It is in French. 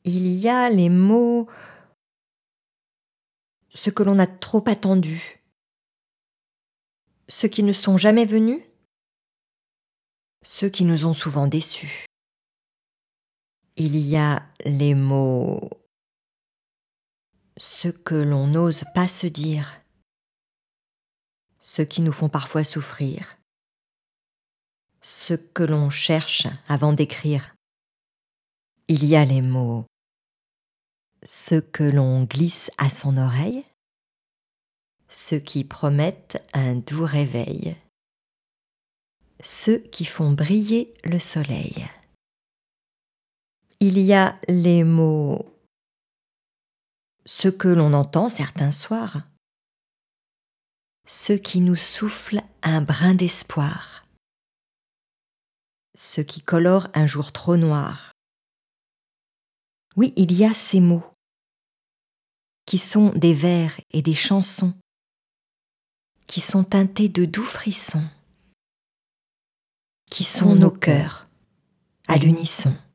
Il y a les mots ce que l'on a trop attendu, ceux qui ne sont jamais venus, ceux qui nous ont souvent déçus. Il y a les mots ce que l'on n'ose pas se dire, ceux qui nous font parfois souffrir, ce que l'on cherche avant d'écrire. Il y a les mots ce que l'on glisse à son oreille, ceux qui promettent un doux réveil, ceux qui font briller le soleil. Il y a les mots ce que l'on entend certains soirs, ceux qui nous soufflent un brin d'espoir, ceux qui colorent un jour trop noir. Oui, il y a ces mots qui sont des vers et des chansons, qui sont teintés de doux frissons, qui sont nos cœurs à l'unisson.